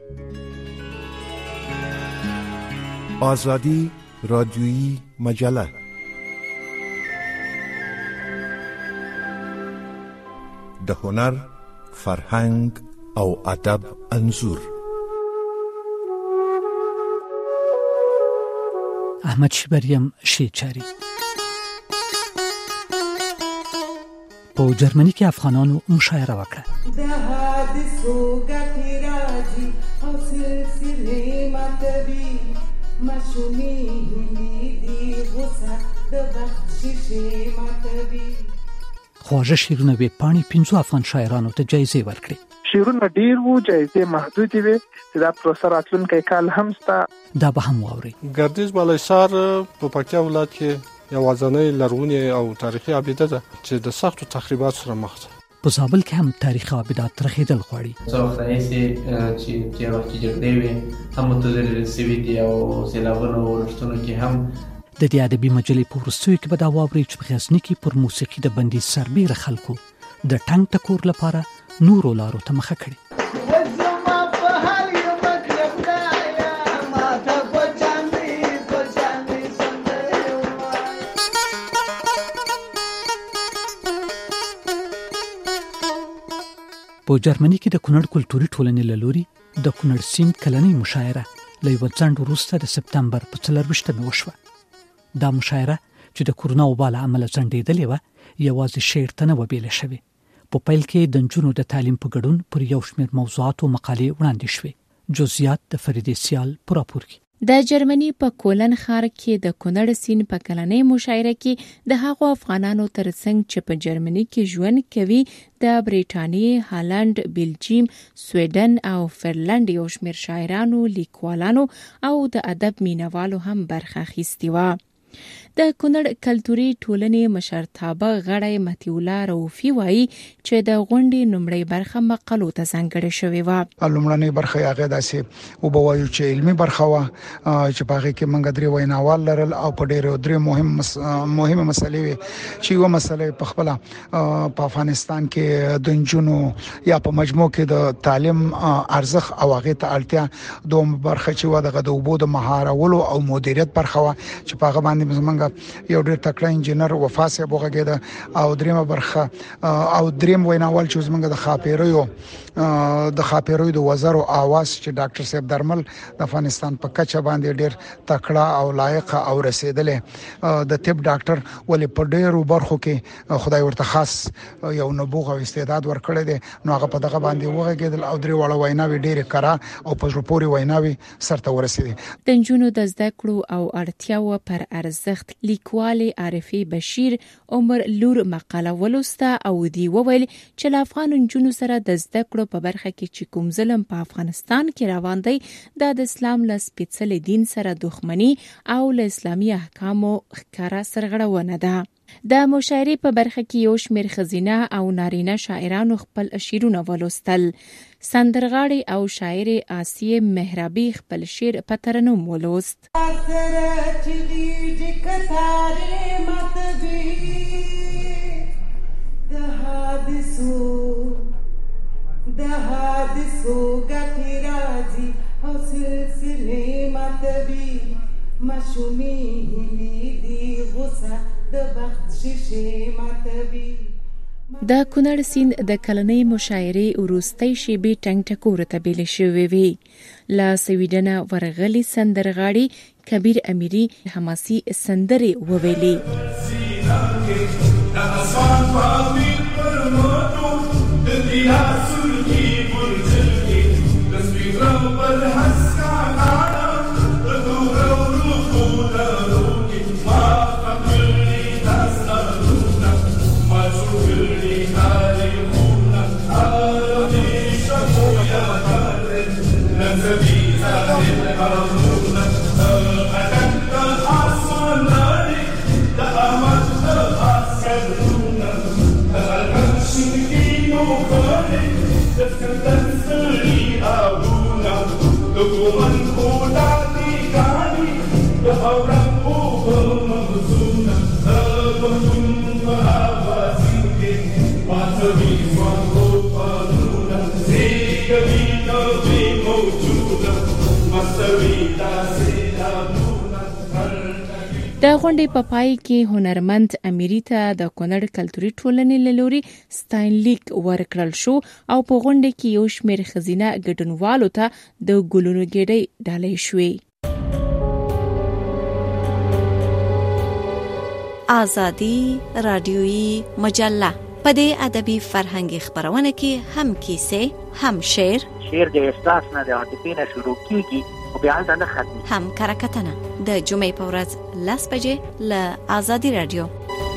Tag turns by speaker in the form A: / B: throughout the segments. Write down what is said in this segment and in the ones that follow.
A: آزادی رادیویی مجله. د هنر، فرهنګ او ادب انځور.
B: احمد شبریم شیچاری. په جرمني کې افغانانو مشاعره وکړه.
C: د حادثو ګټې راځي او سلسلې ماتوي، ماشومې هیلې دي غوسه د بخت شیشې ماتوي.
B: خواږه شعرونه وې پاڼې 15 افغان شاعرانو ته جایزې ورکړې.
D: شعرونه ډیر وو، جایزې محدودې وې. دا پروسه راتلونکی کال هم ستا.
B: دا به هم واورئ.
E: ګردیز بالاحصار په پکتیا ولایت کې یوازینۍ لرغونې او تاریخي آبده ده چې د سختو تخریبات سره مخ ده.
B: په زابل کې هم تاریخي آبدات رغېدل غواړي.
F: څو وخت راهیسې چې تېر وخت کې جګړې وې هم متضرر سوي دي او سیلابونو ورښتونو کې هم.
B: د دې ادبي مجلې په وروستیو کې به دا واورئ چې په غزني کې پر موسیقي د بندي سربیره خلکو د ټنګ ټکور لپاره نورو لارو ته مخه کړې. په جرمني کې د کونړ کلتوري ټولنې له لوري د کونړ سیند کلنۍ مشاعره له یوه ځنډ وروسته د سپتمبر په 24 وشوه. دا مشاعره چې د کورونا وبا له امله ځنډېدلې وه یوازې شعر ته نه وه بیله شوې. په پیل کې د نجونو د تعلیم په ګډون پر یو شمېر موضوعاتو مقالې وړاندې شوې. جزئیات د فریدې سیال په راپور کې.
G: د جرمني په کولن ښار کې د کونړ سیند په کلنۍ مشاعره کې د هغو افغانانو ترڅنګ چې په جرمني کې ژوند کوي د برېټانیې، هالند، بلجیم، سویډن او فرلند یو شمېر شاعرانو، لیکوالانو او د ادب مینوالو هم برخه اخیستې وه. د کونړ کلتوري ټولنې مشرتابه غړی مطیع الله رؤفي وایي چې د غونډې لومړۍ برخه مقالو ته ځانګړې شوې وه.
H: لومړنۍ برخه یې هغه داسې وبوایو چې علمي برخه وه چې په هغې کې موږ درې ویناوال لرل او په ډېرې درې مهمه مسلې وې چې یوه مسله په خپله په افغانستان کې د نجونو یا په مجموع کې د تعلیم ارزښت او هغې ته اړتیا. دوم برخه چې وه دغه د اوبو د مهارولو او مدیریت برخه وه چې په هغه باندې زمونږ یو ډېر تکړه انجینر وفا صاحب وغږېده. او دریمه برخه او دریم ویناوال چې زمونږ د خاپیریو د وزارو آواز چې ډاکټر صاحب درمل د افغانستان په کچه باندې ډېر تکړه او لایق او رسیدلې د طب ډاکټر ولې په ډېرو برخو کې خدای ورته خاص یو نبوغ او استعداد ورکړی دی. نو هغه په دغه باندې وغږېدل او درې واړه ویناوې ډېرې کره او په زړه پورې ویناوې سرته ورسېدې.
G: د نجونو د زده کړو او اړتیاو پر ارزښت لیکوالې عارفې بشیر عمر لور مقاله ولوسته او دی وویل چې له افغان نجونو سره د زده کړو په برخه کې چې کوم ظلم په افغانستان کې روان دی دا د اسلام له سپېڅلي دین سره دښمني او له اسلامي احکامو ښکاره سرغړونه ده. د مشاعرې په برخه کې یو شمېر ښځینه او نارینه شاعرانو خپل شعرونه ولوستل. سندرغاړې او شاعرې آسیې مهرابي خپل شعر په ترنم ولوست.
C: د حادثو ګټې راځي او سلسلې ماتوي، ماشومې هیلې دي غوسه د بخت شیشې ماتوي.
G: د کونړ سیند د کلنۍ مشاعرې وروستۍ شېبې ټنګ ټکور ته بیلې شوې وې. له سویډنه ورغلي سندرغاړي کبیر امیري حماسي سندرې وویلې.
I: Siga vida, vivo tu.
G: د غونډې په پای کې هنرمند امیری ته د کونړ کلتوري ټولنې له لوري ستاینلیک ورکړل شو او په غونډې کې یو شمېر ښځینه ګډونوالو ته د ګلونو ګېډۍ ډالۍ شوې.
I: آزادي رادیویي مجله په دې ادبي فرهنګي خبرونه کې هم کیسې، هم شعر
J: د احساس نه د عاطفې نه شروع کیږي او بیا هلته نه ختمي،
I: هم کرکټنه د جمعې په ورځ 10 بجې له آزادي رادیو.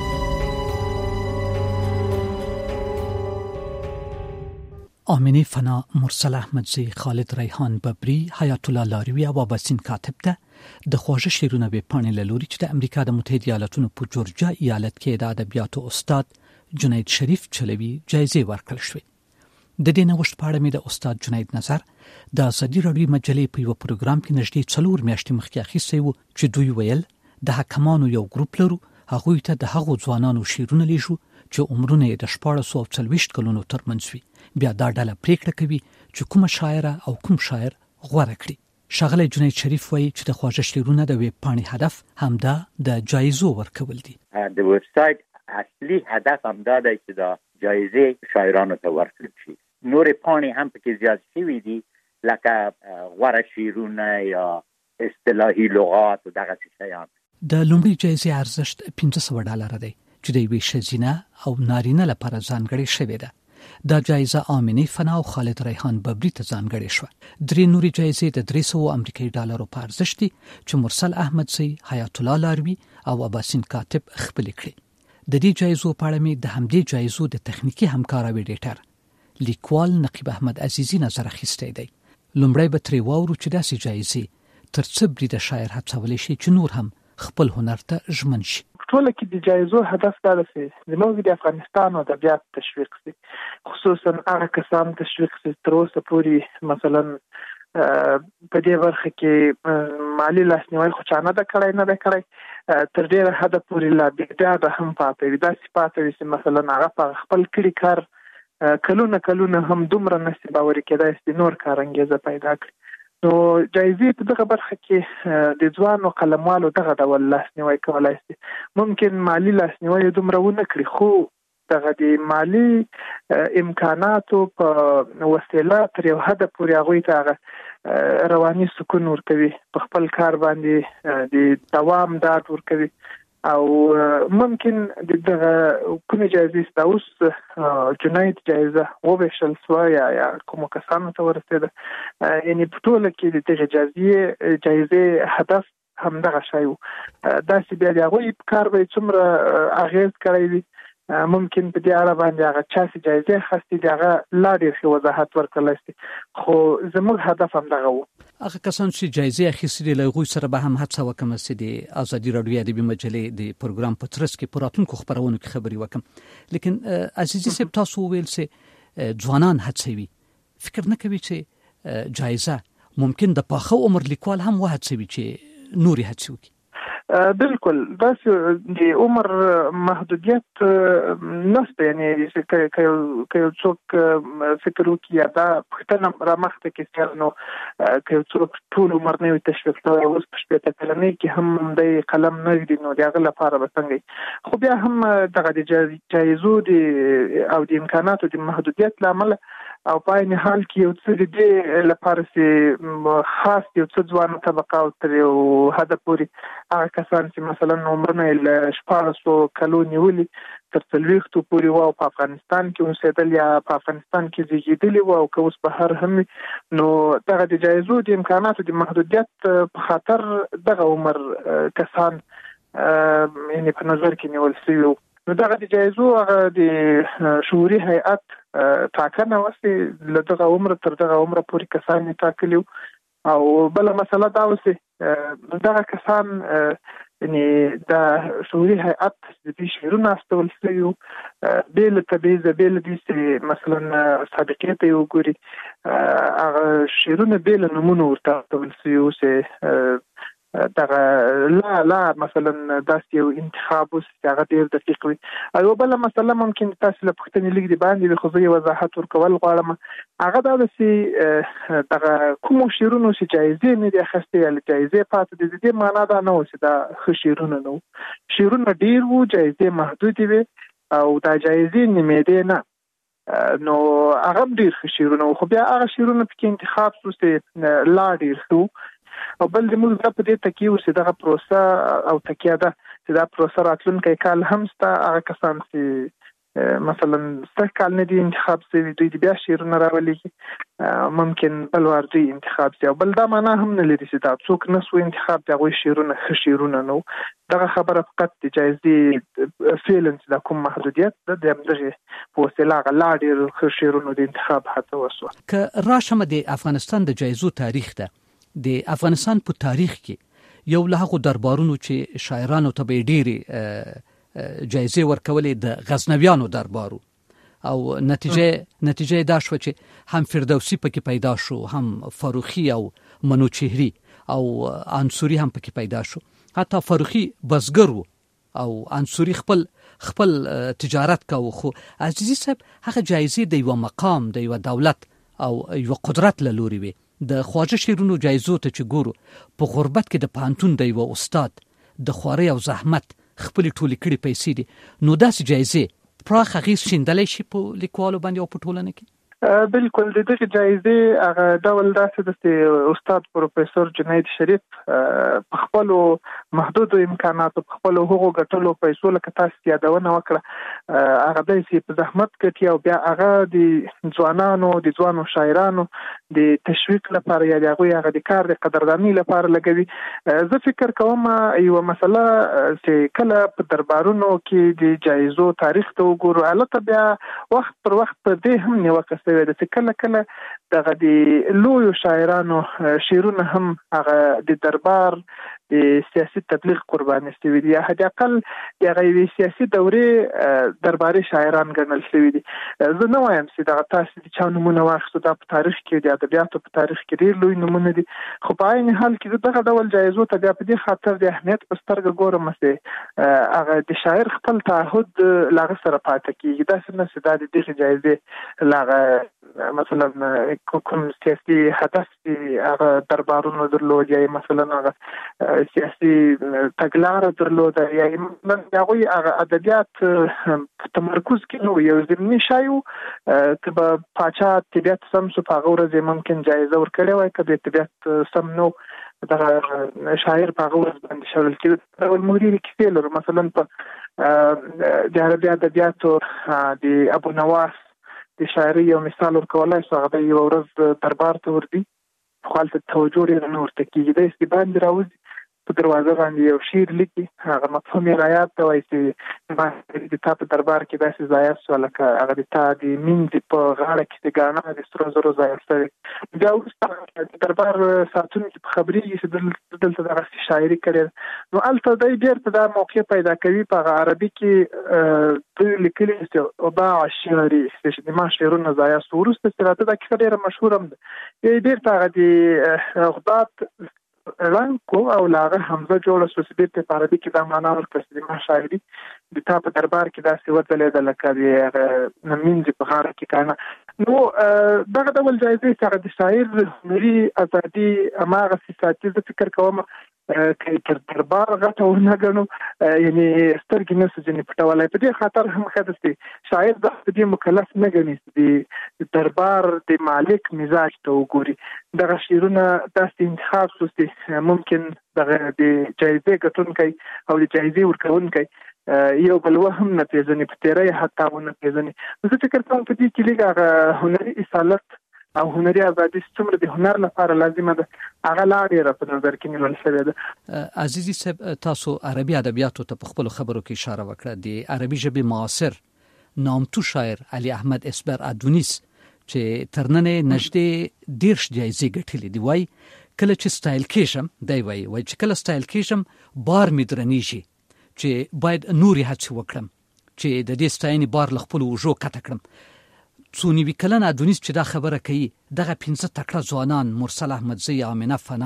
B: آمینه فنا، مرسل احمدزی، خالد ریحان ببری، حیات الله لاریوی او اباسین کاتب ته د خواږه شعرونه به پاڼې لوري چې د امریکا د متحده ایالاتونو په جورجیا ایالت کې د ادبیاتو استاد جنید شریف چلوي جایزه ورکړل شوې. د دې نوښت په اړه مې د استاد جنید نظر د آزادي رادیو مجلې په یو پروګرام کې نږدې 4 میاشتې مخکې اخیستی و چې دوی ویل د حکمانو یو ګروپ لرو، هغوی ته د هغو ځوانانو شعرونه لیږو چې عمرونه یې د 1440 کلونو ترمنځ وي. بیا دا ډله پریکړه کوي چې کومه شاعره او کوم شاعر غوره کړي. ښاغلی جنید شریف وایي چې د خواږه شعرونه د ویب پاڼې هدف همدا د جایزو ورکول دي.
J: د ویب سایټ اصلي هدف همدا دی چې دا جایزې شاعرانو ته ورکړل شي. نور پاڼې هم پکې زیات شوي دي لکه غوره شعرونه یا اصطلاحي لغات او دغه شیان.
B: د لومړۍ جایزې ارزښت $500 دی چې د یوې ښځینه او نارینه لپاره ځانګړې شوې ده. دا جایزه آمینه فنا او خالد ریحان ببری ته ځانګړې شوه. 3 نورې جایزې د $300 امریکایي په ارزښت دي چې مرسل احمدزی، حیات الله لاروی او اباسین کاتب خپل کړي. د دې جایزو په اړه مې د همدې جایزو د تخنیکی همکارۍ ډیټر لیکوال نقیب احمد عزیزی نظر اخیستی دی. لومړی به ترې واورو چې داسې جایزې تر څه برید شاعر هڅولی شي چې نور هم خپل هنر ته ژمن شي.
D: ټول کې د جایزو هدف دا دی چې زموږ د افغانستان او ادبیات تشویق شي، خصوصا هغه کسان تشویق شي تر اوسه پورې مثلا په دې برخه کې مالی لاسنیوي خو چانه د کړای نه د کړای تر ډیره حد پورې لا بیا د هم پاتې وي. دا صفات چې مثلا هغه په خپل کړي کار کلونه هم دومره نصیب باور کېدای چې نور کار انګیزه پیدا کړي. نو جایزې په دغه برخه کې د ځوانو قلموالو دغه ډول لاسنیوي کولای شي. ممکن مالی لاسنیوي دومره ونه کړي خو دغه د مالی امکاناتو په وسیله تر یو حد پورې هغوی ته رواني سکون ورکوي، په خپل کار باندې د دوام ډاډ ورکوي او ممکن دغه کومې جایزې اوس جنید جایزه وبېښل شوه یا کومو کسانو ته ورسېده، یعنې په ټوله کې د دغه جایزې هدف همدغه شی و. داسې بیا د هغوی په کار به څومره اغېز کړی وي ممکن په دې اړه باندې هغه چا چې جایزې اخیستې دي هغه لا ډېر ښه وضاحت ورکړلی شي، خو زموږ هدف همدغه و.
B: هغه کسان چې جایزې اخیستې دي له هغوی سره به هم هڅه وکړم چې د ازادي راډیو ادبي مجلې د پروګرام په ترڅ کې په راتلونکو خپرونو کې خبرې وکړم. لیکن عزیزي صاحب تاسو وویل چې ځوانان هڅوي، فکر نه کوي چې جایزه ممکن د پاخه عمر لیکوال هم وهڅوي چې نورې هڅې وکړي؟
D: بالکل داسې د عمر محدودیت نشته، یعنی که یو څوک فکر وکړي یا دا پوښتنه رامخته کړي نو که یو څوک ټول عمر نه وي تشویق شوی اوس په 80 کلنۍ کې هم د قلم نه ږدي نو د هغه لپاره به څنګه خو بیا هم دغه د جایزو او د امکاناتو د محدودیت له امله او په عین حال کې یو څه د دې لپاره چې خاص یو څه ځوانه طبقه او تر یو حد پورې هغه کسان چې مثلا عمرونه له 1400 کلو نیولي تر 40 پورې وو په افغانستان کې اوسېدل یا په افغانستان کې زیږېدلي وو او که اوس بهر هم نو دغه د جایزو د امکاناتو د محدودیت په خاطر دغه عمر کسان یعنې په نظر کې نیول شوي وو. نو دغه د جایزو هغه د شعوري هیئت ټاکنه وسي له دغه عمر تر دغه عمر پورې کسان یې ټاکلي او بله مسله دا وسي دغه کسان یعنې د شعوري هیئت د دې شعرونه استول شوي وو بې له تبعیضه بې له دې چې مثلا سابقې ته یې وګوري هغه شعرونه بې له نومونو ورته استول شوي وو چې دغه لا مثلا داسې یو انتخاب اوس هغه ډیر دقیق وي. او بل مسله ممکن تاسو له پښتني لیګ دی باندې خو زه وضاحت ورکول غواړم. هغه دا چې دغه کوم شیرونو چې جایزې نه دي اخیستې یا جایزې پاتې دي، دې معنا دا نه و چې دا ښه شیرونه نه وو. شیرونه ډیر وو، جایزې محدودې وي او دا جایزې نیمېدې نه، نو هغه ډیر ښه شیرونه وو. خو بیا هغه شیرونه پکې انتخاب شو چې لا ډیر ښه. او بل د موږ په دې تکیه چې دغه پروسه او تکیه ده چې دا پروسه راتلونکي کال هم ستا هغه کسان چې مثلا سږ کال نه دي انتخاب شوي دوی بیا شیرونه راولي ممکن بل وار دوی انتخاب شي. او بل دا معنا هم نه لري چې دا څوک نه سو انتخاب د هغوی شیرونه ښه شیرونه نه وو. دغه خبره فقط د جایزې فعلا چې دا کوم محدودیت ده د همدغې په وسیله هغه لا ډېر ښه شیرونو د انتخاب هڅه وشوه.
B: که راشم د افغانستان د جایزو تاریخ ده، د افغانستان په تاریخ کې یو له هغو دربارونو چې شاعرانو ته به ډېرې جایزې ورکولې د غزنویانو دربارو، او نتیجه دا شوه چې هم فردوسی پکې پیدا شو، هم فاروخی او منوچهری او انصوری هم پکې پیدا شو. حتی فاروخی بزګر و او انصوری خپل تجارت کوو. خو عزیزی صاحب هغه جایزې د یو مقام، د یو دولت او یو قدرت له لوري وي. د خواجه شیرونو جایزو ته چې ګورو، په غربت کې د پانتون د یو استاد د خوارۍ او زحمت خپل ټولې کړي پیسې دي، نو داسې جایزې پراخ اغیز شیندلی شي په لیکوالو باندې او په ټولنه کې.
D: بالکل د دغه جایزې هغه ډول داسې د استاد پروفیسور جنید شریف په خپل محدود امکاناتو په خپل هغو ګټلو پیسو لکه تاسو یادونه وکړه هغه د سي په زحمت کې او بیا هغه د ځوانو شاعرانو د تشویق لپاره یا هغه د کار د قدردانی لپاره لګوي. زه فکر کوم یو مسله چې کله په دربارونو کې د جایزو تاریخ ته وګورو، البته بیا وخت پر وخت دې هم نیوکه د کله دغه د لویو شاعرانو شعرونه هم هغه د دربار د سیاسي تبلیغ قرباني شوي دي، یا حد اقل د هغه سیاسي دورې درباري شاعران ګڼل شوي دي. زه نه وایم چې دغه تاسو د چا نمونه واخیستو دا په تاریخ کې د ادبیاتو په تاریخ کې ډېر لوی نمونه دي، خو په عین حال کې دغه ډول جایزو ته بیا په دې خاطر د اهمیت په سترګه ګورم چې هغه د شاعر خپل تعهد له هغه سره پاتې کېږي. داسې نه چې دا د دغې جایزې له هغه مثلا کوم سیاسي هدف چې هغه دربارونو درلود یا مثلا هغه سیاسي تګلاره درلوده یا مثلا هغوی هغه ادبیات په تمرکز کې نو یو ضمني شی و که به پاچا طبیعت سم شو په هغه ورځ ممکن جایزه ورکړې وای، که د طبیعت سم نو دغه شاعر په هغه ورځ باندې شړل کېده. ډول موري کیسې لرو، مثلا په د عربي ادبیاتو د ابو نواس د شاعري یو مثال ورکولای شو، هغه یو ورځ دربار ته ورځي، خو هلته توجه ډېره نه ورته کېږي، دی چې باندې راوځي په دروازه باندې یو شعر لیکي، هغه مفهوم یې رایاد ته وایي چې د تا په دربار کې داسې ضایع شوه لکه هغه د تا د مینځې په غاړه کې د ګاڼه د سرو زرو ضایع شوی. بیا وروسته د دربار ساتونکي په خبرېږي چې دلته دغسې شاعري کړې، نو هلته دی بېرته دا موقع پیدا کوي په هغه عربي کې دوی لیکلي چې وباع شعري چې د ما شعرونه ضایع شو. وروسته چې راته دا کیسه ډېره مشهوره هم ده، بېرته هغه د غدات رنګ کو او لاغه حمزه جوړه شو چې بیرته په عربي کې دا معنا ورکړه چې ما شاعري د تا په دربار کې داسې وځلېده لکه د مینځې په غاړه کې کنه. نو دغه ډول جایزې چې هغه د شاعر هنري ازادي هماغسې ساتي. زه فکر کوم که تر دربار غټه ونه ګڼو یعنې سترګې نه شو ځینې پټولی، په دې خاطر هم ښه ده چې شاعر د دې مکلف نه ګڼي چې د دربار د مالک مزاج ته وګوري. دغه شعرونه داسې انتخاب شو چې ممکن دغه د جایزې ګټونکی او د جایزې ورکوونکی یو بل وهم نه پېژني، په تېری حتی ونه پېژني. زه فکر کوم په دې کې لږ هغه هنري اصالت او هنري ازادي څومره د هنر لپاره لازمه ده هغه لا ډېره په نظر کې نیول شوې ده.
B: عزیزي صاحب، تاسو عربي ادبیاتو ته په خپلو خبرو کې اشاره وکړه. د عربي ژبې معاصر نامتو شاعر علي احمد اسبر ادونیس چې تر ننه نږدې 10 جایزې ګټلې دي، وایي کله چې سټایل کېشم، دی وایي چې کله سټایل کېشم بار مې درنیږي چې باید نورې هڅې وکړم چې د دې ستاینې بار له خپلو اوږو کته کړم. څو نوي کلن ادونیس چې دا خبره کوي، دغه 15 تکړه ځوانان مرسل احمدزی، آمنه فنا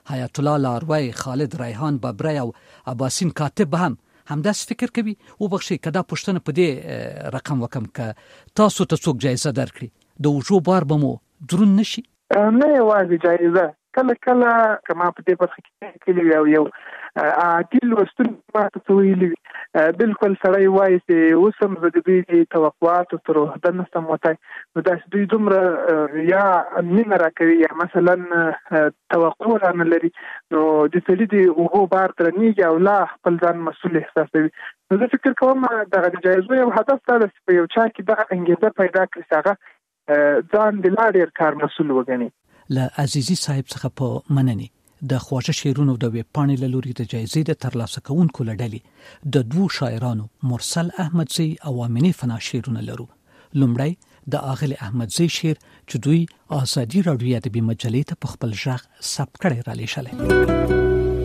B: حیات الله لاروی، خالد ریحان ببری او عباسین کاتب هم همداس فکر کوي. وبخښئ که دا پوښتنه په دې رقم وکم که تاسو ته څوک جایزه درکړي د اوږو بار به مو دروند نشي؟
D: نه یوازې جایزه، کله کله که ما په دې برخه کې کلی او یو عادل لوستونکي ما ته ویلي وي، بالکل سړی وایي چې اوس هم زه د دوی توقعاتو تر عهده نشم وتی، نو داسې دوی دومره یا مینه راکوي یا مثلا توقع رانه لري، نو د سړي د اوږو بار درنېږي او لا خپل ځان مسؤل احساسوي. نو زه فکر کوم دغه د جایزو یو هدف دا ده چې په یو چا کې دغه انګېزه پیدا کړي چې هغه ځان د لا ډېر کار مسؤل وګڼي.
B: له عزیزي صاحب څخه په مننې د خواږه شعرونو د ویبپاڼې له لوري د جایزې د ترلاسه کوونکو له ډلې د دوو شاعرانو مرسل احمدزی او آمینې فنا شعرونه لرو. لومړی د اغل احمدزی شعر چې دوی آزادي راډیو ادبي مجلې ته په خپل ژغ ثبت کړی را لیږلی.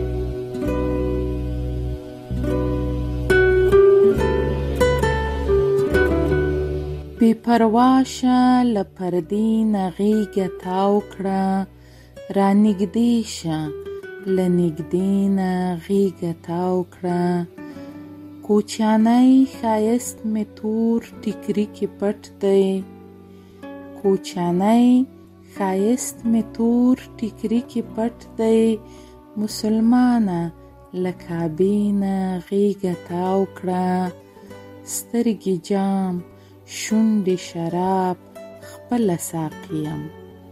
K: بی پرواشه لپردین غیگه تاو کړه، را نږدې شه لنږدې نه غیگه تاو کړه، کوچانی ښایست می تور ټیکري کې پټ دی، کوچانی ښایست می تور ټیکري کې پټ دی، مسلمانه له کعبې نه غیگه تاو کړه، سترګې جام شونډې شراب خپله ساقیم،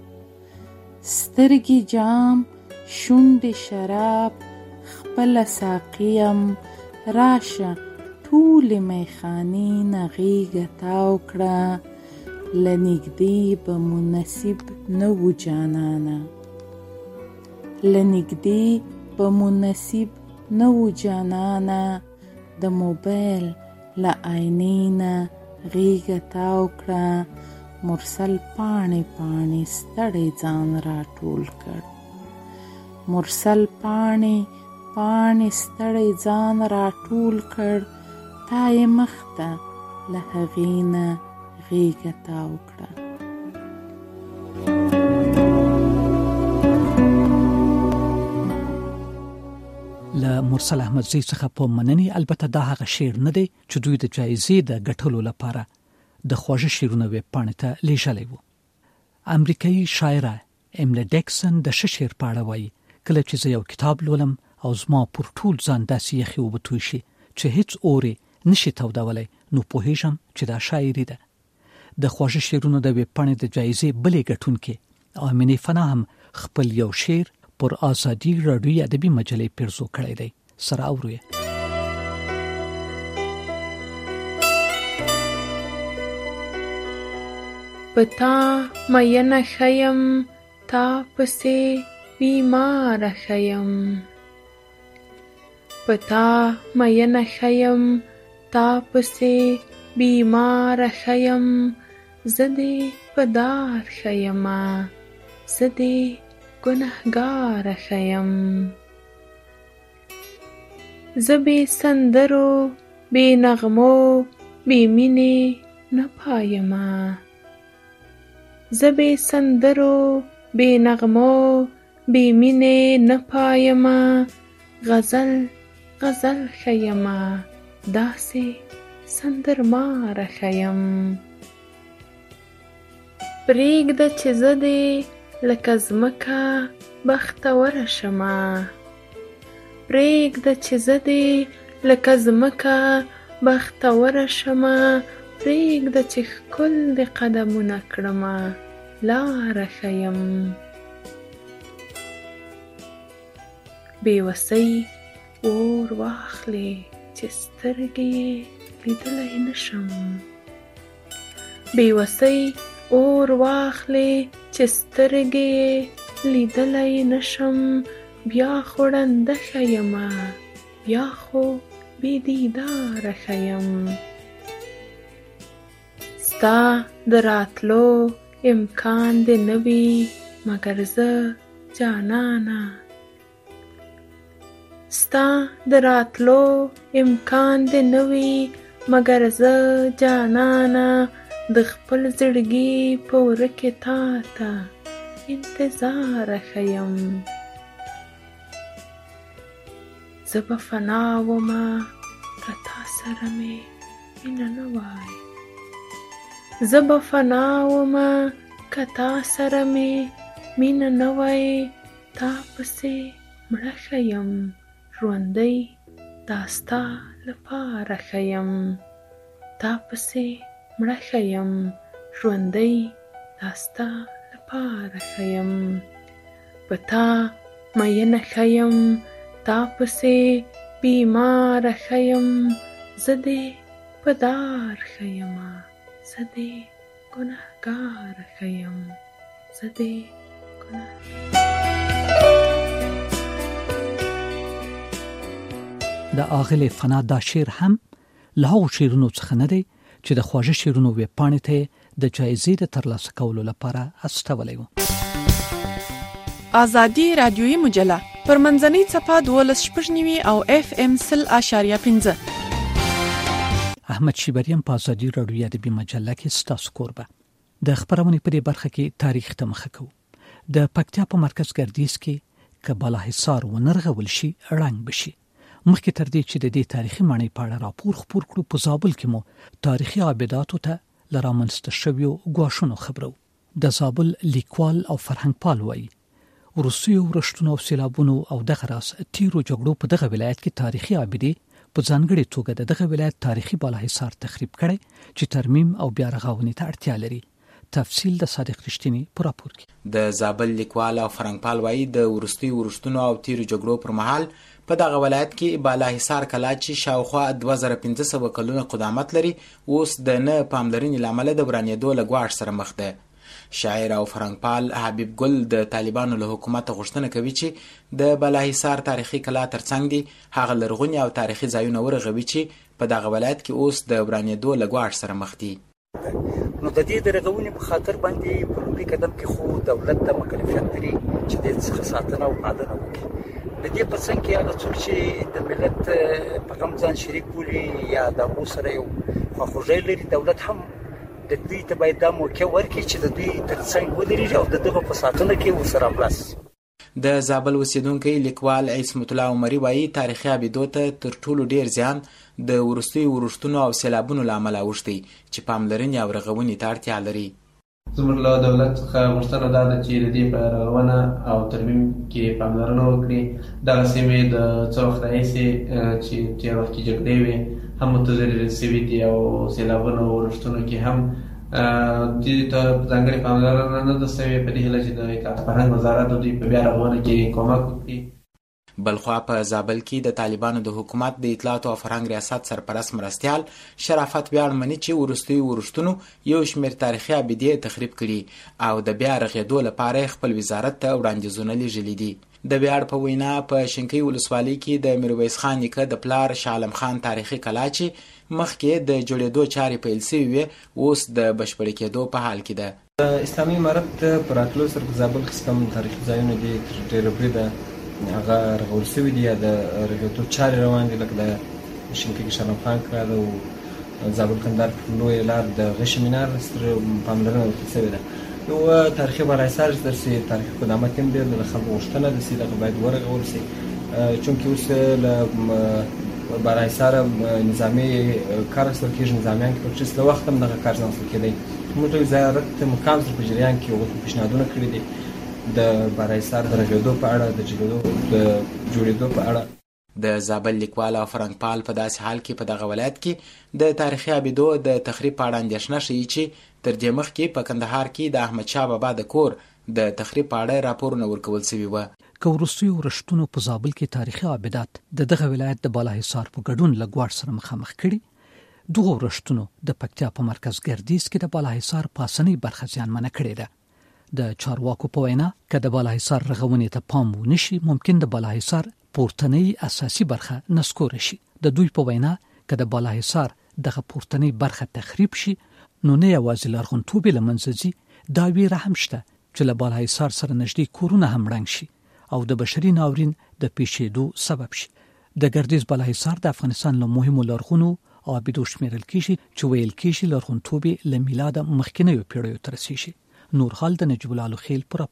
K: سترګې جام شونډې شراب خپله ساقیم، راشه ټولې میخانې نه غیږه تاو کړه، له نږدې به مو نصیب نه و جانانه، له نږدې به مو نصیب نه و جانانه، د موبایل له آینې نه غیږه تاو کړه، مرسل پاڼې پاڼې ستړی ځان راټول کړ، مرسل پاڼې پاڼې ستړی ځان راټول کړ، تا یې مخ ته له هغې نه غیږه تاو کړه.
B: له مرسل احمدزی څخه په مننې. البته دا هغه شعر نه دی چې دوی د جایزې د ګټلو لپاره د خواږه شعرونه ویبپاڼې ته لیږلی وو. امریکایي شاعره ایمله ډیکسن د ښه شعر په اړه وایي، کله چې زه یو کتاب لولم او زما پر ټول ځان داسې یخې اوبه توی شي چې هیڅ اور یې نشي تودولی، نو پوهیږم چې دا شاعري ده. د خواږه شعرونو د ویبپاڼې د جایزې بلې ګټونکې آمینې فنا هم خپل یو شعر پر آزادی راډیو ادبي مجلې پیرزو کړی دی. سره اورو یې.
L: پتا مینه خیم تا پسې بیمار خیم، پتا مینه خیم تا پسې بیمار خیم، زدې پدار خیما زدې گناهگار خیم، زبی سندرو بی نغمو بی مینی نپایما، زبی سندرو بی نغمو بی مینی نپایما، غزل غزل خیما داسی سندرمار خیم، پریږده چې زدی لکه ځمکه بختوره شمه، پریږده چې زه دې لکه ځمکه بختوره شمه، پریږده چې ښکل دې قدمونه کړمه لاره ښیم، بېوسۍ اور واخلې چې سترګې یې لیدلی نشم، بېوسۍ اور واخلې چې سترګې یې لیدلی نشم، بیا خو ړنده ښیمه بیا خو بې دیداره ښیم، ستا د راتلو امکان دې نه وي مګر زه جانانه، ستا د راتلو امکان دې نه وي مګر زه جانانه، د خپل زړګي په وره کې تا ته انتظاره ښیم، زه به فنا ومه که تا سره مې مینه نه وای. زه به فنا ومه که تا سره مې مینه نه وای. تا پسې مړه ښه یم ژوندی دا ستا لپاره ښه یم. تا پسې مړه ښه یم ژوندی دا ستا لپاره ښه یم. په تا مینه ښه یم تا پسې بیماره ښه یم. زه دې په دار ښه یمه زه دې ګنهګاره ښه یم زه دې
B: د اغلې فنا دا شعر هم له هغو شعرونو څخه نه دی چې د خواږه شعرونو ویبپاڼې ته د جایزې د ترلاسه کولو لپاره استولی و.
M: آزادي رادیویي مجله پر منځنۍ څپه 12.9 او FM 100.5.
B: احمد شیبریم په آزادي رادیویي ادبي مجله کې ستاسو کوربه. د خبرونې په دې برخه کې تاریخ ته مخه کوو. د پکتیا په مرکز ګردیز کې که بالاحصار ونرغول شي رنګ بشي. مخکې تر دې چې د دې تاریخي معنی په اړه راپور خپور کړو په زابل کې مو تاریخي عابداتو ته لرامنځته شویو ګواښونو خبرو. د زابل لیکوال او فرهنګ پال وایي روسیو ورښتونو او سیلابونو او دغه راس تیرو جګړو په دغه ولایت کې تاریخي عابدې په ځانګړي توګه دغه ولایت تاریخي بالاحصار تخریب کړي چې ترمیم او بیا رغونې ته اړتیا لري. تفصیل د صادق رښتینی په راپور کې.
N: د زابل لیکوال او فرهنګ پال وایي د وروستي ورښتونو او تیرو جګړو پر مهال په دغه ولایت کې بالاحصار کلا چې شاوخوا 2500 کلونه قدامت لري اوس د نه پاملرنې له امله د ورانېدو له ګواښ سره مخ ده. شاعر او فرهنګپال حبیب ګل د طالبانو له حکومت غوښتنه کوي چې د بالاحصار تاریخي کلا ترڅنګ دي هغه لرغوني او تاریخي ځایونه ورغوي چې په دغه ولایت کې اوس د ورانېدو له ګواښ سره مخ دي.
O: نو د دې د رغونې په خاطر باندې په لومړي قدم کې خو دولت د مکلفیت لري چې د څخه ساتنه او پالنه وکړي. د دې په څنګ کې هغه څوک چې د ملت په غم ځان شریک بولي یا د هغو سره یو خواخوږي لري دولت هم د دوی ته باید دا موقع ورکړي چې د دوی تر څنګ ودرېږي او د دغه په ساتنه کې ورسره هملاس.
N: د زابل اوسیدونکی لیکوال عصمت الله عمري وایي تاریخي عابدو ته تر ټولو ډیر زیان د وروستیو ورښتونو او سیلابونو له امله اوښتی چې پاملرنې او رغونې ته اړتیا لري.
F: زموږ له دولت څخه غوښتنه دا ده چې د دې په رغونه او ترمیم کې پاملرنه وکړي. دغه سیمې د څه وخت راهیسې چې تېر وخت کې جګړې وې هم متضررې سوي دي او سیلابونو او ورښتونو کې هم دې ته ځانګړې پاملرنه نه ده سوې په دې هیله چې د اطلاعات فرهنګ وزارت د دوی په بیا رغونه کې کومک وکړي.
N: بلخوا په زابل کې د طالبانو د حکومت د اطلاعات او فرهنګ ریاست سرپرست مرستیال شرافت ویاړ مني چې وروستیو ورښتونو یو شمېر تاریخي عابدې تخریب کړي او د بیا رغېدو لپاره خپل وزارت ته وړاندیزونه لیږلي دي. د ویاړ په وینا په شینکۍ ولسوالۍ کې د میرویس خان نیکه د پلار شاه عالم خان تاریخي کلا چې مخکې د جوړېدو چارې پیل شوې وې اوس د بشپړې کېدو په حال کې ده.
P: اسلامي امارت په راتلو سره په زابل کې کوم تاریخي ځایونه دي تر ډېره بریده هغه رغول شوي دي یا د رغېدو چارې روان دي لکه د شینکۍ کې شاه عالم خان کلا ده او زابل کندهار لویه لار د غشي مینار سره پاملرنه ورکړل شوې ده. یو تاریخي بالاحصار چې درسي تاریخي قدامت هم دی د خلکو غوښتنه ده چې دغه باید ورغول شي چونکې اوس له بالاحصار نظامي کار اخیستل کېږي نظامیان کې چې له وخت هم دغه کار نه اخیستل کېدی. موږ د وزارت مقام سره په جریان کې هغوی پیشنهادونه کړي دي د بالاحصار د رغېدو په اړه د جوړېدو په اړه.
N: د زابل لیکوال او فرهنګپال په داسې حال کې په دغه ولایت کې د تاریخي عابدو د تخریب په اړه اندېښنه ښیي چې تر دې مخکې په کندهار کې د احمدشاه بابا د کور د تخریب په اړه راپورونه ورکول شوي وو.
B: که وروستیو ورښتونو په زابل کې تاریخي عابدات د دغه ولایت د بالاحصار په ګډون له ګواښ سره مخامخ کړي دغه ورښتونو د پکتیا په مرکز ګردیز کې د بالاحصار پاسنۍ برخه زیانمنه کړې ده. د چارواکو په وینا که د بالاحصار رغونې ته پام ونشي ممکن د بالاحصار پورتنۍ اساسي برخه نسکوره شي. د دوی په وینا که د بالاحصار دغه پورتنۍ برخه تخریب شي نو نه یوازې لرغونتوب له منځه ځي دا ویره هم شته چې له بالاحصار سره نږدې کورونه هم ړنګ شي او د بشري ناورین د پیښېدو سبب شي. د ګردیز بالاحصار د افغانستان له مهمو لرغونو عابدو شمیرل کېږي چې ویل کېږي لرغونتوب له میلاده مخکینیو پیړیو ته رسیږي. نورحال د نجیب الله خیل په راپور کې.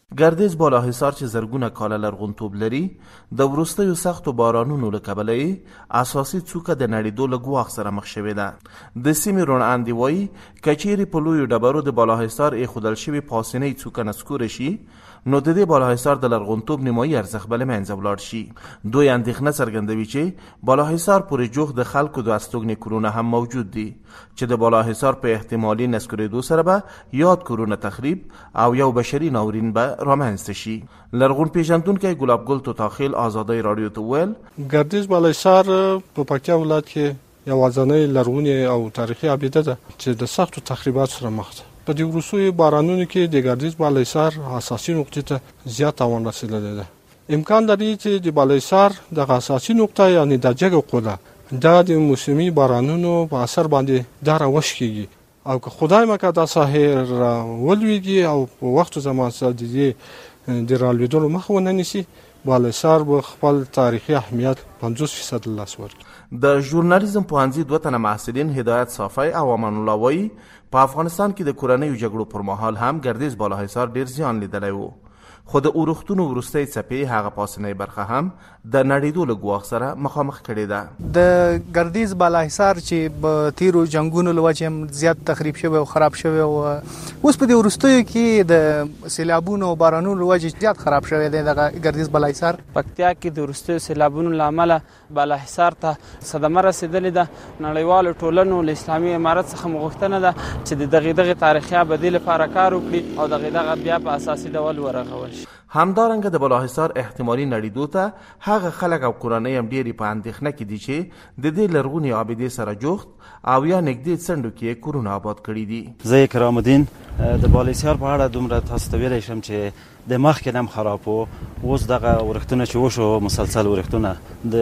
Q: ګردیز بالاحصار چې زرګونه کاله لرغونتوب لري د وروستیو سختو بارانونو له کبله یې اساسي څوکه د نړېدو له ګواښ سره مخ شوې ده. د سیمې روڼ اندي وایي که چیرې په لویو ډبرو د بالاحصار ایښودل شوې پاسنۍ څوکه نسکوره شي نو د دې بالاحصار د لرغونتوب نیمایي ارزښت به له منځه ولاړ شي. دوی اندېښنه څرګندوي چې بالاحصار پورې جوخت د خلکو د استوګنې کورونه هم موجود دي چې د بالاحصار په احتمالي نسکورېدو سره به یاد کورونه تخریب او یو بشري ناورین به رامنځته شي. لرغون پیژندونکی ګلاب ګل توتاخیل آزادۍ راډیو ته وویل
E: ګردیز بالاحصار په پکتیا ولایت کې یوازینۍ لرغونې او تاریخي ابیده ده چې د سختو تخریباتو سره مخ ده. په دې وروستیو بارانونو کې د ګردیز بالاحصار اساسي نقطې ته زیات تاوان رسېدلی ده. امکان لري چې د بالاحصار دغه اساسي نقطه یعنې د جګه قوله دا د موسمي بارانونو په اثر باندې دا راوشکېږي او که خدای مکه دا ساحې راولویږي او په وخت زمان سره د دې د رالوېدلو مخه ونه نیسي بالاحصار به خپل تاریخي اهمیت 50% له لاسه ورکړي.
Q: د ژورنالیزم پوهنځي 2 تنه محصلین هدایت صافی او امان الله وایي په افغانستان کې د کورنیو جګړو پر مهال هم ګردیز بالاحصار ډیر زیان لیدلی و خو د اورښتونو وروستۍ څپې هغه پاسنۍ برخه هم د نړېدو له ګواښ سره مخامخ کړې ده.
R: د ګردیز بالاحصار چې په تیرو جنګونو له وجې هم زیات تخریب شوی او خراب شوی او اوس په دې وروستیو کې د سیلابونو او بارانونو له وجې زیات خراب شوی دی دغه ګردیز بالاحصار.
S: پکتیا کې د وروستیو سیلابونو له امله بالاحصار ته صدمه رسېدلې ده. نړیوالو ټولنو له اسلامي امارت څخه غوښتنه ده چې د دغه تاریخي ابدي لپاره کار وکړي او دغه بیا په اساسي ډول ورغول شي.
Q: همدارنګه د بالاحصار احتمالي نړېدو ته هغه خلک او کورنۍ هم ډېرې په اندېښنه کې دي چې د دې لرغونې عابدې سره جوخت او یا نږدې څنډو کې کورونه آباد کړي دي.
T: زه کرام الدین د بالاحصار په اړه دومره تاسو ته ویلی شم چې د مخکې هم خراب و اوس دغه ورښتونه چې وشو مسلسل ورښتونه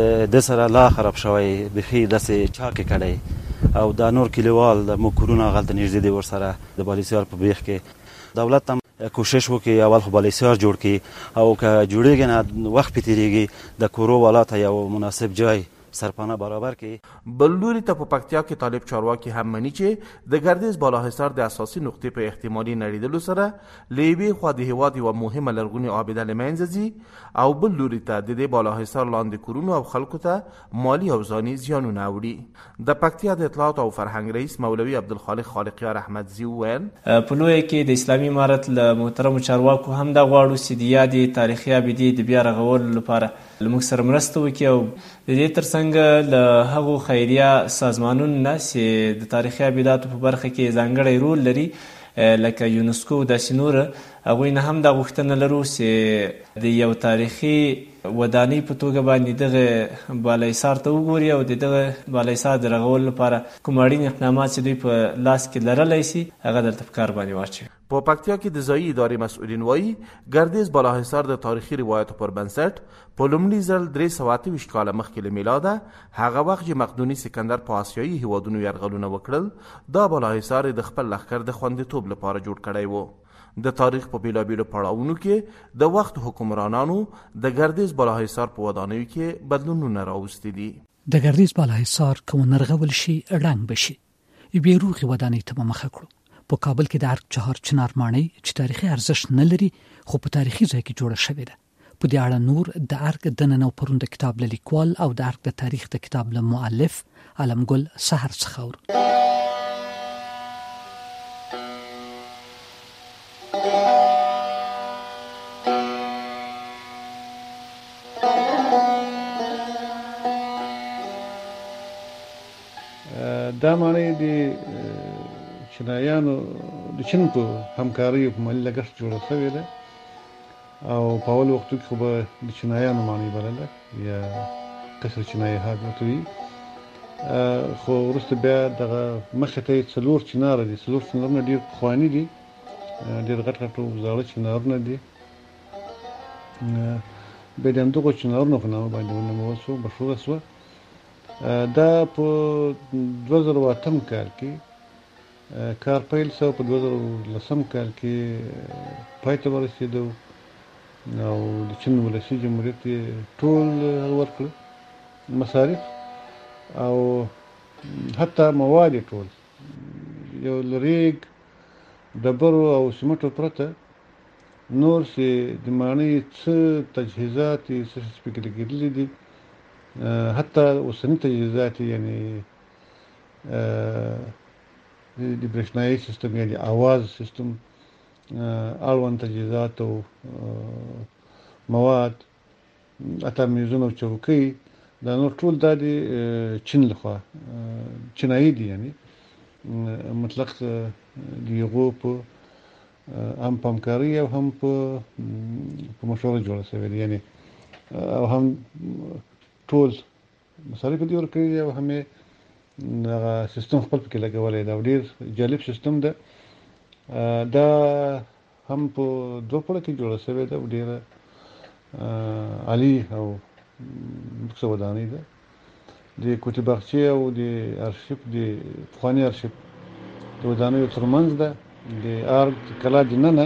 T: د سره لا خراب شوی بیخي داسې چاکې کړی او دا نور کلیوال د مو کورونه هغلته نږدې دي ورسره د بالاحصار په بیخ کې. دولت هم کوشش وکړي اول خو بالاحصار جوړ کړي او که جوړېږي نه وخت پې تېرېږي د کورو والا ته یو مناسب جای سرپناه برابر کړي.
Q: بل لوري ته په پکتیا کې طالب چارواکي هم مني چې د ګردیز بالاحصار د اساسي نقطې په احتمالي نړېدلو سره له یوې خوا د هېواد یوه مهمه لرغونې عابده له منځه ځي او بل لوري ته د دې بالاحصار لاندې کورونو او خلکو ته مالي او ځاني زیانونه اوړي. د پکتیا د اطلاعات او فرهنګ رئیس مولوي عبدالخالق خالقیار احمدزي وویل
F: په لویه کې د اسلامي امارت له محترمو چارواکو هم دا غواړو چې د یادې تاریخي عابدې د بیا رغولو لپاره موږ سره مرسته وکړي او د دې ترڅنګ له هغو خیریه سازمانونو نه چې د تاریخي عابداتو په برخه کې ځانګړی رول لري لکه یونسکو او داسې نور هغوی نه هم دا غوښتنه لرو چې د یو تاریخي ودانۍ په توګه باندې دغه بالاحصار ته وګوري او د دغه بالاحصار د رغولو لپاره کوم اړین اقدامات چې دوی په لاس کې لرلی شي هغه دلته په کار باندې واچوي.
Q: په پکتیا کې د ځایي ادارې مسؤلین وایي ګردیز بالاحصار د تاریخي روایتو پر بنسټ په لومړي ځل 328 کاله مخکې له میلاده هغه وخت چې مقدوني سکندر په آسیایي هیوادونو یرغلونه وکړل دا بالاحصار د خپل لښکر د خوندیتوب لپاره جوړ کړی و. د تاریخ په بیلابیلو پړاوونو کې د وخت حکمرانانو د ګردیز بالاحصار په ودانیو کې بدلونونه راوستي دي.
B: د ګردیز بالاحصار که ونرغول شي ړنګ بشي یوې روغې ودانۍ ته به مخه کړو. په کابل کې د ارګ چهار چنار ماڼۍ چې تاریخي ارزښت نه لري خو په تاریخي ځای کې جوړه شوې ده. په دې اړه نور د ارګ د نن او پرون د کتاب له لیکوال او د ارګ د تاریخ د کتاب له مؤلف علمګل سحر څخه اورو.
U: دا ماڼۍ د چینایانو د چین په همکارۍ په مالي لګښت جوړه شوې ده او په اول وختو کې خو به د چینایانو ماڼۍ بلله یا قصر چینایي هاګ ورته وایي خو وروسته بیا دغه مخې ته یې 4 چناره دي. 4 چنارونه ډېر پخواني دي ډېر غټ غټ او زاړه چنارونه دي. بیا د همدغو چنارونو په نامه باندې ونومول شو مشهوره شوه. دا په 2008 کال کې کار پیل شو په 2010 کال کې پای ته ورسېدو او د چین ولسي جمهوریت ټول ورکړل مصارف او حتی مواد ټول یو لریګ ډبرو او سمټو پرته نور چې د ماڼۍ څه تجهیزات څه سپیکر کېدلې دي حتی اوسنی تجهیزات یعنی د برېښنایي سیستم یا د आवाज سیستم اړوند تجهیزات او مواد اته میزونه او چوکۍ دا نور ټول د چین لخوا چینایي دي یعنی مطلق د یغو په هم پامکاری او هم په مشوره جوړه شوې دي یعنی او هم ټول مصارف دي ورکړي او هم سیستم خپل پکې لګولې دا ډیر جالب سیستم ده دا هم په دوه پړه کې جوړه شوې ده ډیر عالی او څه ودانۍ ده د کوټې باغچې او د ارشیف د پخواني ارشیف د ودانیو ترمنځ ده د ارګ کلا جننه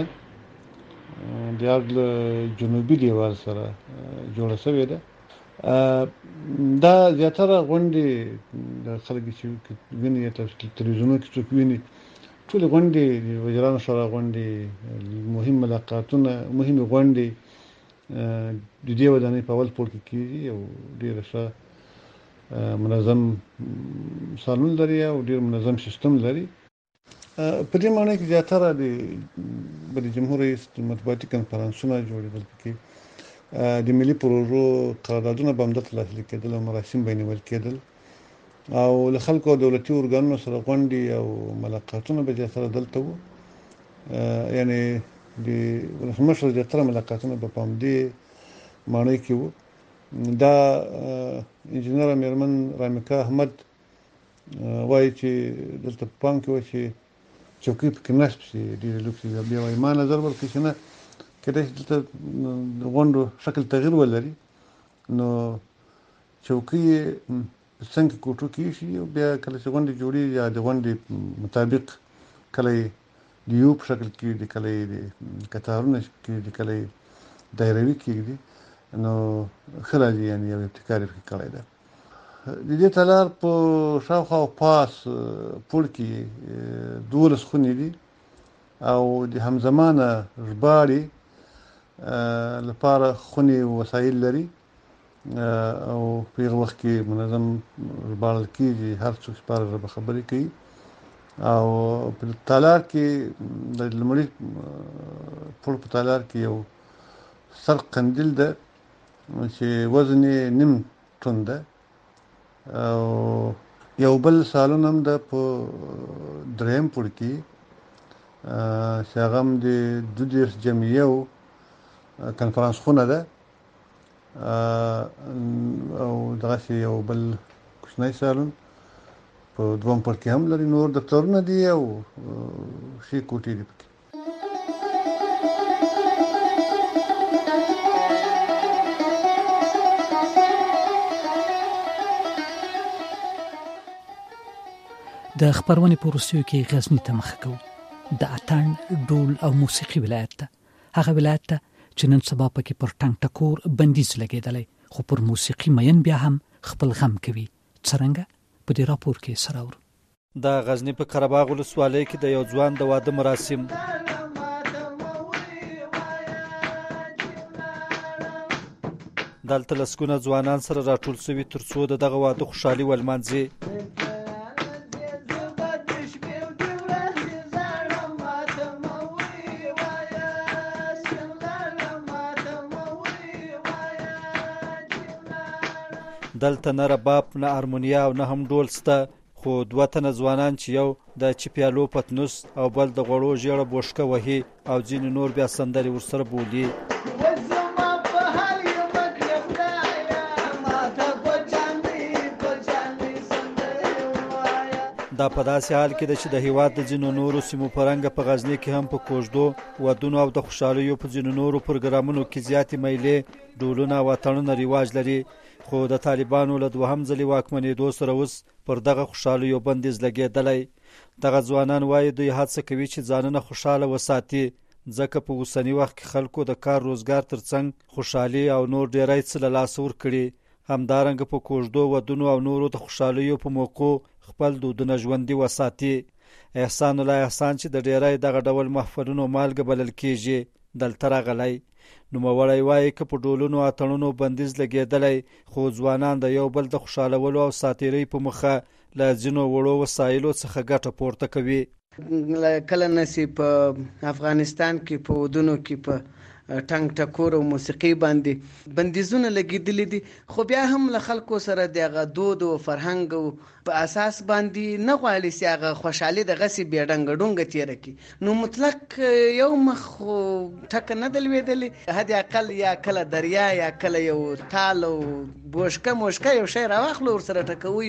U: د ارګ جنوبي دیوال سره جوړه شوې ده دا زیاتره غونډې د خلک چې ویني تلویزیونونو کې څوک ویني ټول غونډې د وزیرانو سره غونډې مهم ملاقاتونه مهمه غونډې د دې ودانۍ په اول پوړ کې کیږي او ډیر ښه منظم سالون لري او ډیر منظم سیستم لري په دې معنی کې زیاتره د جمهور رئیس مطبوعاتي کنفرانسونه جوړېدل کې د ملي پروژو قراردادونه به هم دلته لاسلیک کېدل او مراسم به یې نیول کېدل او له خلکو او دولتي ارګانونو سره غونډې او ملاقاتونه به زیاتره دلته وو یعنی د ولسمشر زیاتره ملاقاتونه به په همدې معنی کې وو دا انجینر میرمن رامیکا احمد وایي چې دلته په پام کې و چې چوکۍ پکې نصب شي ډېرې لوکسې بیا وایي ما نظر ورکړي چې نه کېدای شي دلته د غونډو شکل تغییر ولري نو چوکۍ په څنګ کې کوټو کې شي او بیا کله چې غونډې جوړېږي یا د غونډې مطابق کله یې د یو په شکل کې دي کله یې د کتارونه کې دي کله یې دایروي کېږدي نو ښه راځي یعنې یو ابتکار یې پکې کړی ده د دې تالار په شاوخوا او پاس پوړ کې 12 خونې دي او د همزمانه ژباړې لپاره خونې وسایل لري او په هغه وخت کې منظم ژباړل کېږي هر څوک په هره ژبه خبرې کوي او په تالار کې د لومړي پوړ په تالار کې یو سر قندیل ده چې وزن یې نیم ټن ده او یو بل سالون هم ده په دریم پوړ کې چې هغه هم د 22 جمعیه او کنفرانس خونه ده او دغسې یو بل کوچنی سالون په دوم پړ کې هم لري نور دفترونه دي او ښې کوټې دي پکې
B: د خبرونې په وروستیو کې غزني ته مخه کوو د اتڼ ډول او موسیقي ولایت ته هغه ولایت ته چې نن سبا پکې پر ټنګ ټکور بندیز لګېدلی خو پر موسیقي مین بیا هم خپل غم کوي څرنګه په دې راپور کې سره ورو
A: د غزني په قرهباغ ولسوالۍ کې د یو ځوان د واده مراسم دلته لسګونه ځوانان سره راټول شوي تر څو دغه واده خوشحالي ولمانځي دلته نه رباب نه هارمونیا او نه هم ډول شته خو دوه تنه ځوانان چې یو د چپیالو پتنوس او بل د غوړو ژیړه بوشکه وهي او ځینې نور بیا سندرې ورسره بولي دا په داسې حال کې ده چې د هیواد د ځینو نورو سیمو په رنګه په غزني کې هم په کوژدو ودونو او د خوشحالیو په ځینو نورو پروګرامونو کې زیاتې میلې ډولونه او اتڼونه رواج لري خو د طالبانو له دوهم ځلې واکمنېدو سره اوس پر دغه خوشحالیو بندیز لګېدلی دغه ځوانان وایي دوی هڅه کوي چې ځانونه خوشحاله وساتي ځکه په اوسني وخت کې خلکو د کار روزګار ترڅنګ خوشحالي او نور ډیری څه له لاسه ورکړي همدارنګه په کوژدو ودونو او نورو د خوشحالیو په موقع خپل دودونه ژوندي وساتي احسان الله احسان چې د ډیری دغه ډول محفلونو مالګه بلل کېږي دلته راغلی. نوموړی وایي که په ډولونو اتڼونو بندیز لګېدلی خو ځوانان د یو بل د خوشحالولو او ساتیرۍ په مخه له ځینو وړو وسایلو څخه ګټه پورته کوي.
H: کله نسی په افغانستان کې په ودونو کې په ټنګ ټکور او موسیقي باندې بندیزونه لګېدلي دي، خو بیا هم له خلکو سره د هغه دود او فرهنګ په اساس باندې نه غواړي چې هغه خوشحالي دغسې بې ډنګه ډونګه تېره کړي. نو مطلق یو مخ خو ټکه نه ده لوېدلې، حد اقل یا کله دریا یا کله یو تال او بوشکه موشکه یو شی راواخلو ورسره ټکوي.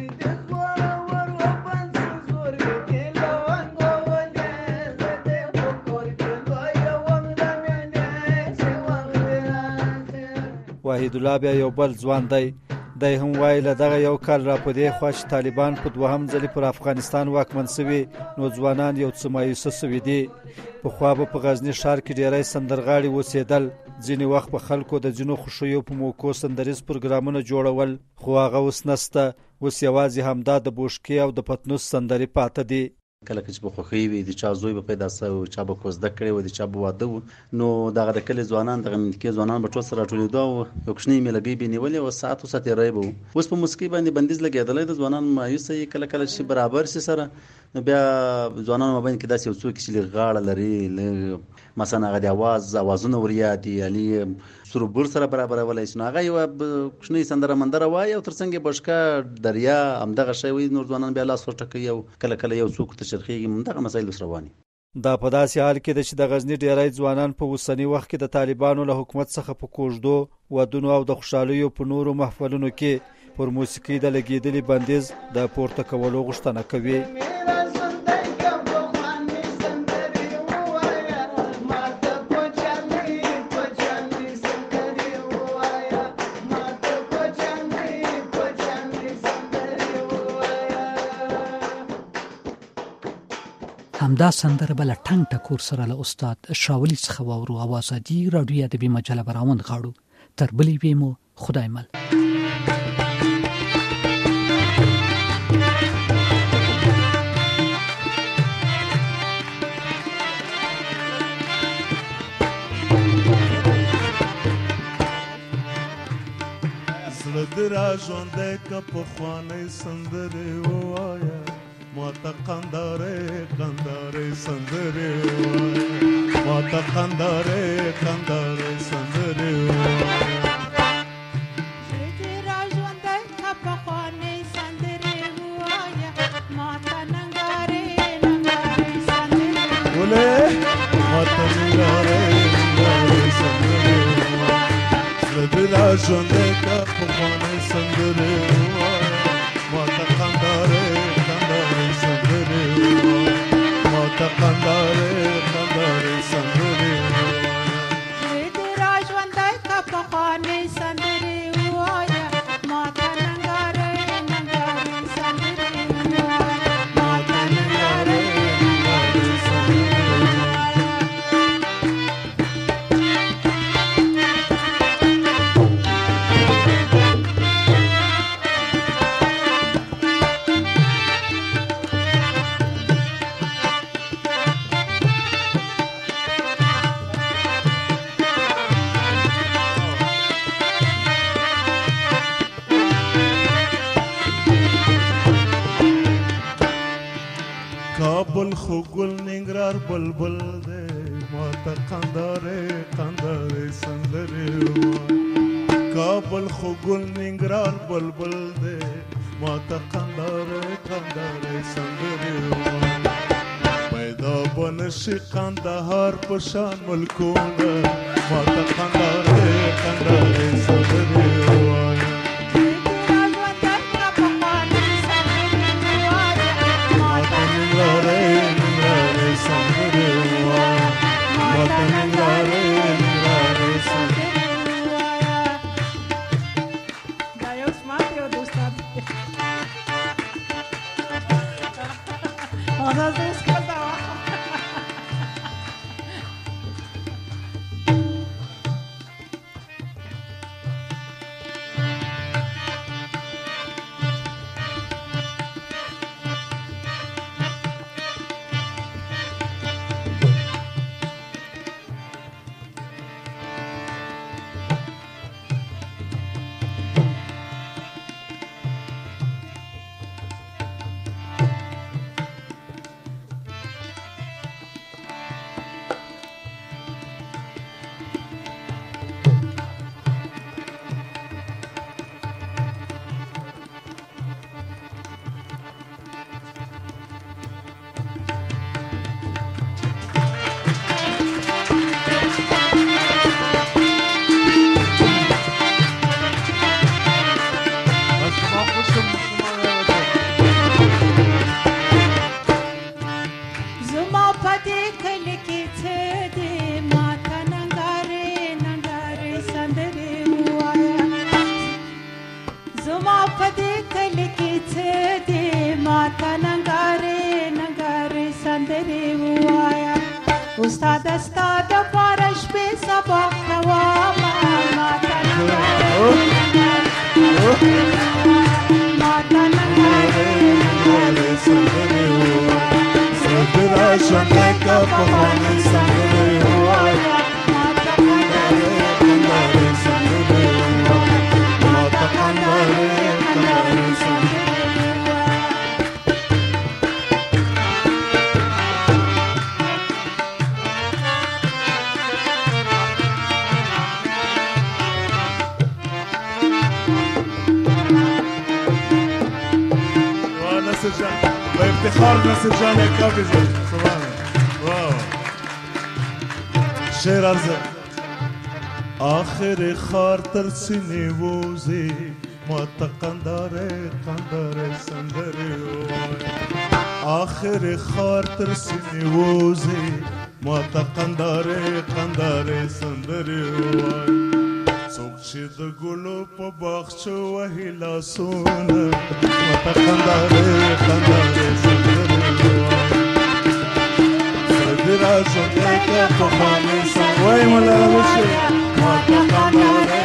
H: واحد الله بیا یو بل ځوان دی هم وایي له دغه یو کال را په دې خوا چې طالبان په دوهم ځلې پر افغانستان واکمن سوي نو ځوانان یو څه مایوسه سوي دي. پخوا به په غزني ښار کې ډیری سندرغاړي اوسېدل، ځینې وخت به خلکو د ځینو خوښیو په موکو سندریز پروګرامونه جوړول، خو هغه اوس نسته. اوس یوازې همدا د بوشکې او د پتنوس سندرې پاته دي.
V: کله چې په خوښۍ وي د چا زوی به پیدا سوی، چا به کوزده کړی و، د چا به واده و، نو دغه د کلي ځوانان دغه منطقې ځوانان به ټول سره راټولېدو او یو کوچنۍ میلګۍ به یې نیولې او ساعت تېری به و. اوس په موسیقۍ باندې بندیز لګېدلی د ځوانان مایوسه یې کله کله چې برابر شي سره، نو بیا ځوانانو مابین کې داسې یو څوک چې لږ غاړه لري، مثلا هغه د اوازونه ورياد دي علي سروبور سره برابرولی شي، نو هغه یوه کوچنۍ سندره مندره وایي او تر څنګ یې بشکه دریا همدغه شی وایي، نور ځوانان بیا لاس ورټکوي او کله کله یو څوک تشرخېږي، همدغه مسایل اوس رواني.
A: دا په داسې حال کې ده چې د غزني ډیری ځوانان په اوسني وخت کې د طالبانو له حکومت څخه په کوژدو ودونو او د خوشحالیو په نورو محفلونو کې پر موسیقي د لګېدلي بندیز د پورته کولو غوښتنه کوي.
B: همدا سندره بل ټنګ ټکور سره له استاد شاولی څخه واورو. اوازادي رادیو ادبي مجله براوند غاړو تر بلې ویمو خدای مل.
W: زړه دې را ژوندی که پخوانۍ سندرې ووایه، ماته قندارې سندرې وایه، ماته قندارې سندرې وایه.
X: زړه دې را ژوندی که پخوانۍ سندرې ووایه، ماته ننګارې سندرې
W: ولې ماته ننګارې سندرې وایه. زړه دې را ژوندی که پخوانۍ سندرې ووایه، ماته قندارې سندرې وایه، ماته قندارې سندرې وایه.
X: زړه دې را ژوندی که پخوانۍ سندرې ووایه، ماته ننګارې سندرې وایه، ماته ننګارې سندرې وایه.
W: کابل خو ګل ننګرهار بلبل دی، ماته قندارې سندرې وایه. کابل خو ګل ننګرهار بلبل دی، ماته قندارې سندرې وایه. پیدا به نشي قندهار په شان ملکونه، ماته قندارې سندرې وایه.
X: ماته ننګارې ننګارې سندرې ووایا استاد ستا دپاره شپې سبا کومه ماته
W: ننګارې سندرې ووایا سندرې ژوندی که پخوانۍ سندرې ووایا ماته قندارې سندرې ووایا ماته قندارې سندرې افتخار نصر جان کافی زد سبحان واو شعر عرضه آخر خار تر سینې ووزي ماته قندارې قندارې سندرې ووایا آخر خار تر سینې ووزي ماته قندارې قندارې سندرې ووایا څوک چې د ګلو په باغچو وهي لاسونه ماته قندارې قندارې سندرې ووایا سندرې ژوندی که پخوانۍ وایي ملاله وشي ماته قندارې